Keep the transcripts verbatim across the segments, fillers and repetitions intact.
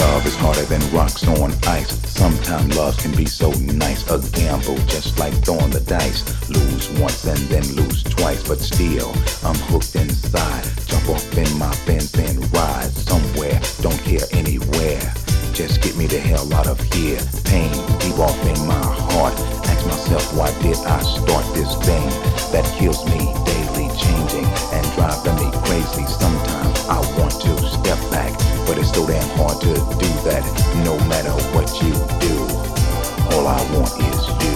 Love is harder than rocks on ice. Sometimes love can be so nice. A gamble just like throwing the dice. Lose once and then lose twice. But still, I'm hooked inside. Jump off in my Benz and ride somewhere. Don't care anywhere. Just get me the hell out of here. Pain deep off in my heart. Ask myself, why did I start this thing that kills me daily, changing and driving me crazy? Sometimes I want to step back, but it's so damn hard to do that. No matter what you do, all I want is you.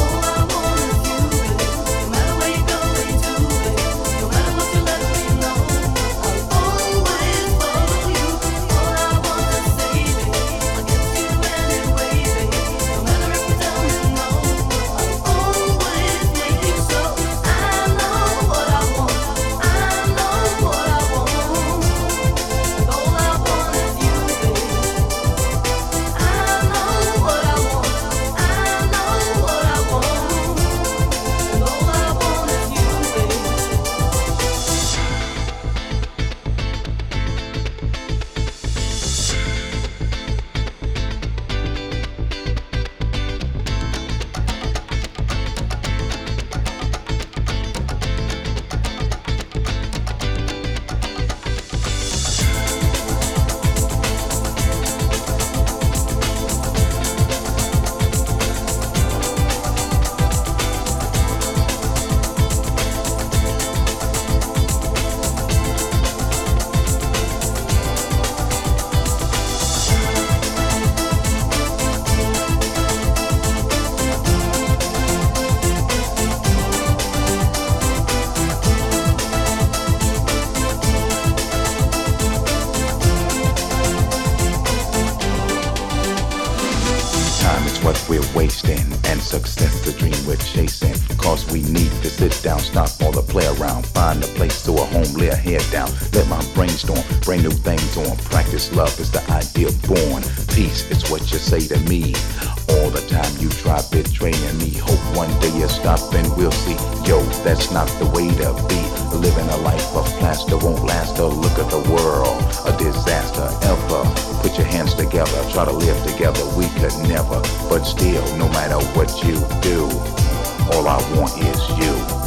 What we're wasting, and success the dream we're chasing. Cause we need to sit down, stop all the play around, find a place to a home, lay a head down, let my brainstorm, bring new things on. Practice love is the idea born. Peace is what you say to me. All the time you try betraying me. Hope one day you stop and we'll see. Yo, that's not the way to be. Living a life of plaster won't last. A look at the world, a disaster ever. Put your hands together, try to live together. We could never, but still, no matter what you do, all I want is you.